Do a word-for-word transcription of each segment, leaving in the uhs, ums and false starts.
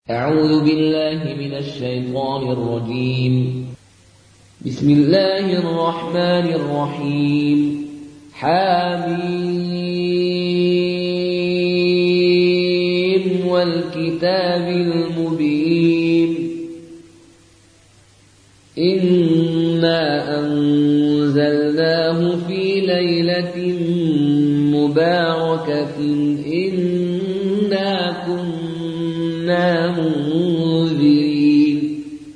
أعوذ بالله من الشيطان الرجيم. بسم الله الرحمن الرحيم. حميم والكتاب المبين. إنا أنزلناه في ليلة مباركة إنا كنا منذرين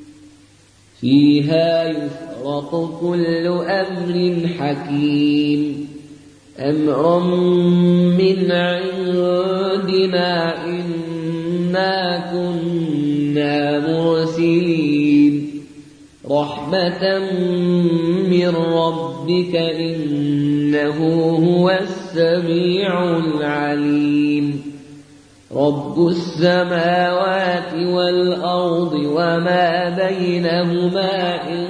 فيها يفرق كل أمر حكيم أمرا من عندنا إنا كنا مرسلين رحمة من ربك إنه هو السميع العليم. رب السماوات والأرض وما بينهما إن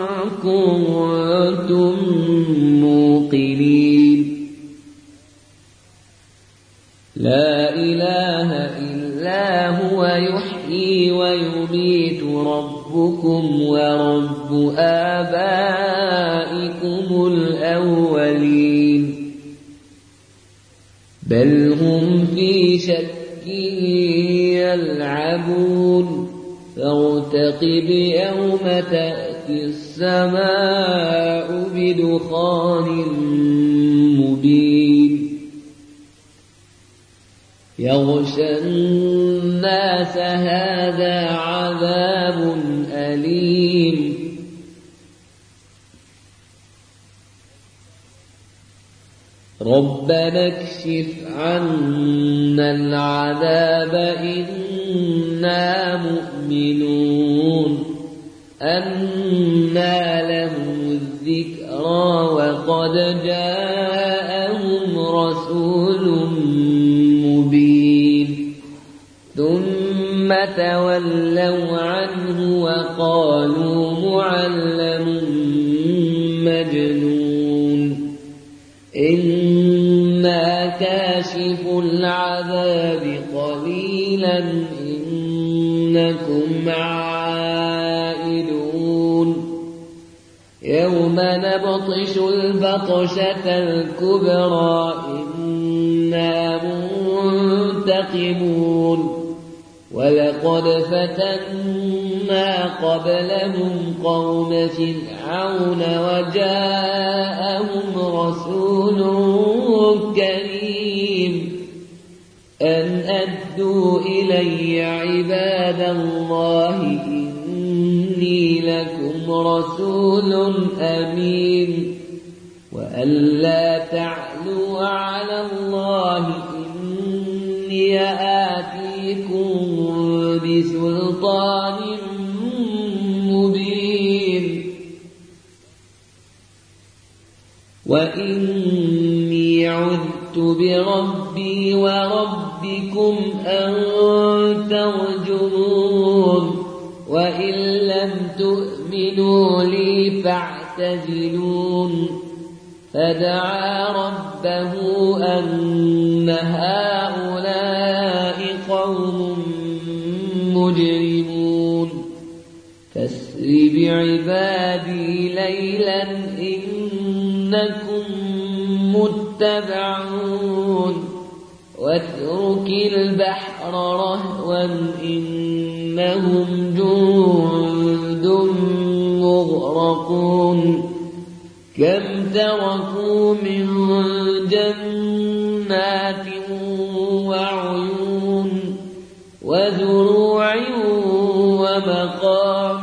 كنتم موقنين. لا إله إلا هو يحيي ويميت ربكم ورب آبائكم الأولين بل هم في شك يلعبون فارتقب يوم تأتي السماء بدخان مبين يغشى الناس هذا عذاب أليم. ربنا اكشف عنا العذاب إنا مؤمنون أنى لهم الذكرى وقد جاءهم رسول مبين ثم تولوا عنه وقالوا معلم مجنون إنا كاشف العذاب قليلا إنكم عائدون يوم نبطش البطشة الكبرى إنا منتقمون ولقد فتنا قبلهم قوم فرعون وجاءهم رسول كريم أن أدوا إلي عباد الله إني لكم رسول أمين وأن لا تعلوا على الله إني آتيكم بسلطان مبين وإني عذت بربي وربكم أن ترجمون وإن لم تؤمنوا لي فاعتزلون فدعا ربه أن هؤلاء قوم مجرمون فاسر بعبادي ليلا إنكم متبعون واترك البحر رهوا إنهم جند مغرقون كم تركوا من جنات وعيون وزروع ومقام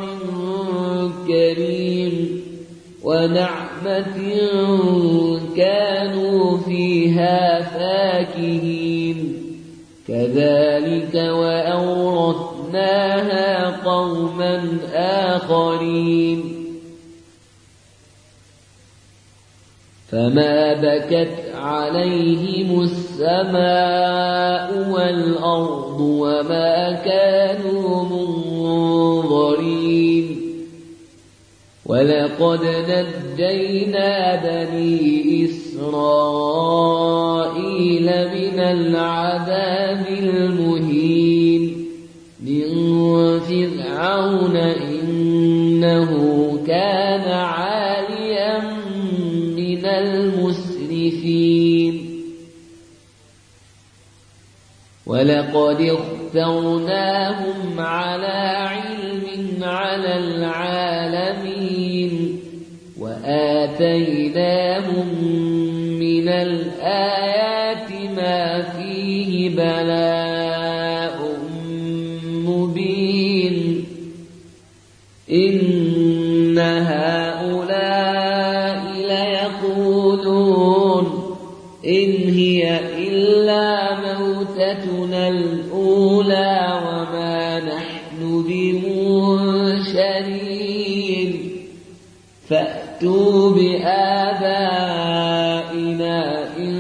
كريم ونعمة كانوا فيها فاكهين كذلك وأورثناها قوما آخرين فما بكت عليهم السماء والأرض وما كانوا منظرين ولقد نجينا بني إسرائيل من العذاب المهين من من فرعون إنه كان عاليا من المسرفين ولقد اخترناهم على علم على العالمين وآتيناهم من الآيات ما فيه بلاء مبين إن هؤلاء ليقولون إن هي إلا موتتنا الأولى وما نحن بمنشرين فأتوا بآبائنا إن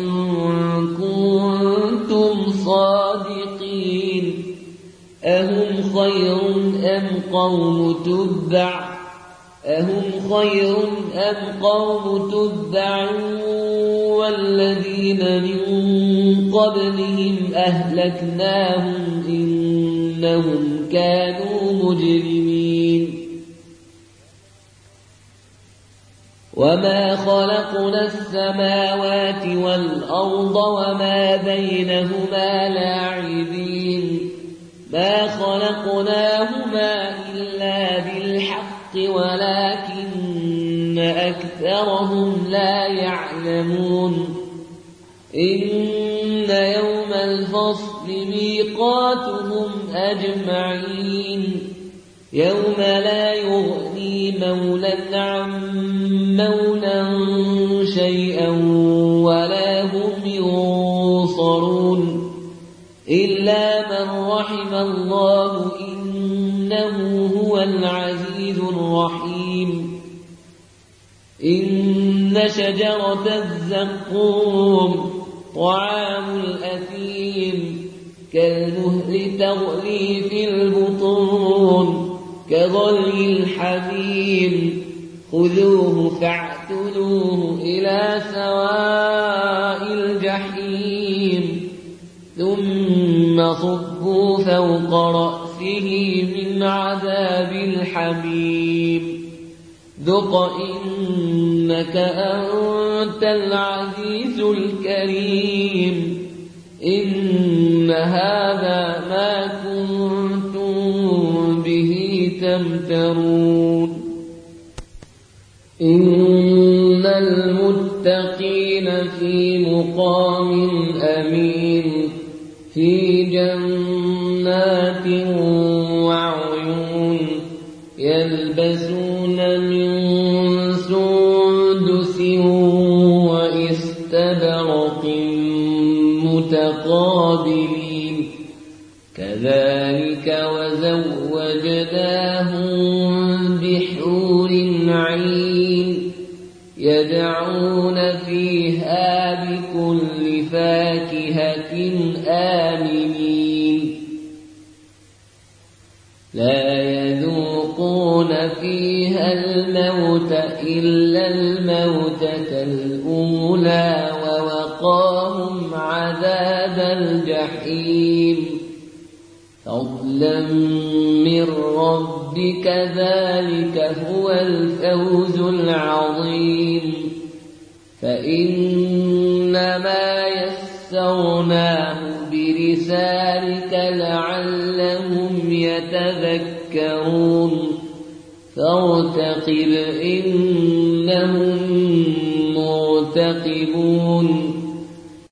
كنتم صادقين أهم خير أم قوم تبع أهم خير أم قوم تبع والذين من قبلهم أهلكناهم إنهم كانوا مجرمين وما خلقنا السماوات والأرض وما بينهما لاعبين ما خلقناهما إلا بالحق ولكن أكثرهم لا يعلمون إن يوم الفصل ميقاتهم أجمعين يوم لا يغني مولى عن مولى شيئا ولا هم ينصرون إلا من رحم الله إنه هو العزيز الرحيم إن شجرة الزقوم طعام الأثيم كالمهل تغلي في البطون كغلي الحميم خذوه فاعتلوه إلى سواء الجحيم ثم صبوا فوق رأسه من عذاب الحميم ذق إنك أنت العزيز الكريم إن هذا ما كنتم به تمترون إن المتقين في مقام أمين في جنات وعيون يلبسون من سندس وإستبرق متقابلين كذلك وزوجناهم بحور عين يدعون فيها بكل فاكهة آمنين لا يذوقون فيها الموت إلا الموتة الأولى ووقاهم عذاب الجحيم فضلا من ربك ذلك هو الفوز العظيم فإنما يسرناه بلسانك لعلهم يتذكرون فارتقب إنهم مرتقبون